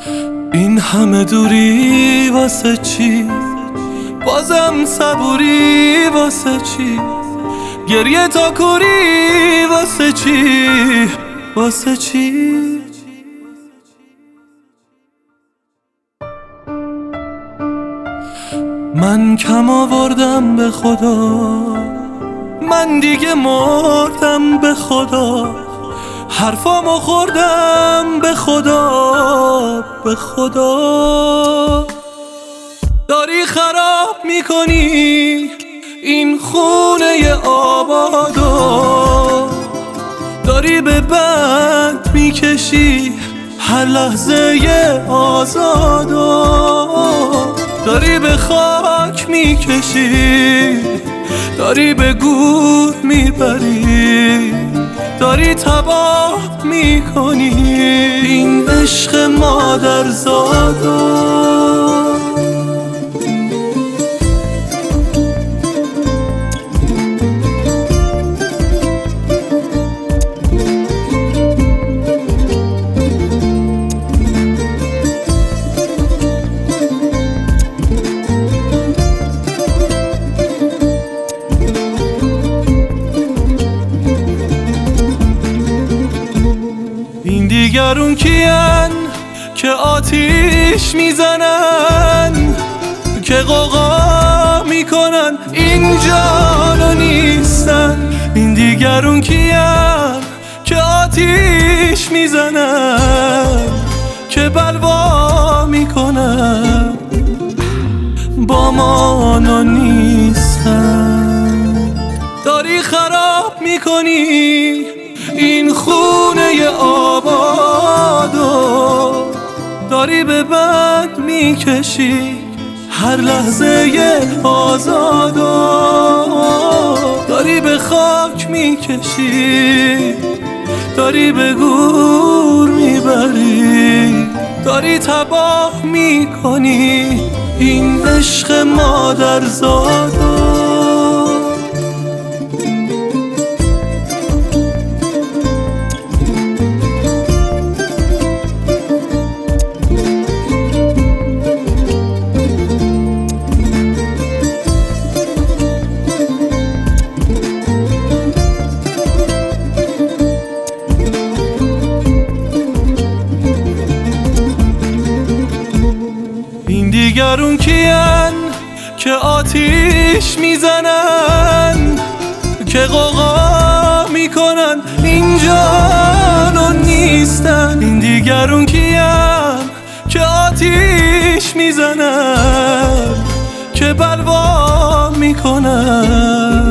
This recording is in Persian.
این همه دوری واسه چی؟ بازم صبوری واسه چی؟ گریه تا کوری واسه چی؟ واسه چی؟ من کم آوردم به خدا، من دیگه مردم به خدا، حرفامو خوردم به خدا، به خدا. داری خراب میکنی این خونه آبادو، داری به بند میکشی هر لحظه آزادو، داری به خاک میکشی، داری به گور میبری، داری تباه میکنی این عشق مادرزادو. این دیگرون کیان که آتیش میزنن، که غوغا میکنن اینجا نیستن. این دیگرون کیان که آتیش میزنن، که بلوا میکنن با ما نیستن. داری خراب میکنی این خونه آبادو، داری به بند میکشی هر لحظه آزادو، داری به خاک میکشی، داری به گور میبری، داری تباه میکنی این عشق مادرزادو. این دیگرون کیان که آتیش میزنن، که غوغا میکنن اینجا نیستن. این دیگرون کیان که آتیش میزنن، که بلوا میکنن